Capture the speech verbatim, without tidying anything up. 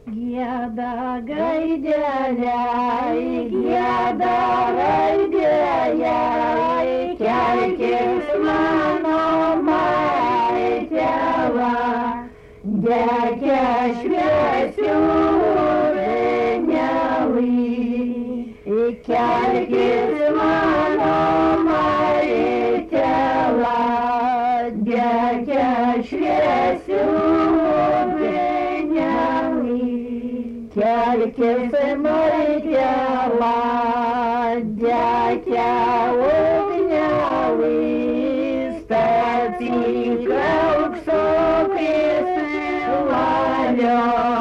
Gieda gaideliai, gieda raideliai, kelkis mano maitėva, degė šviesių vėnelai. Kelkis mano maitėva, degė šviesių vėnelai. Kelkis maitėva, degė ugnelai, statyk aukso kaip valio.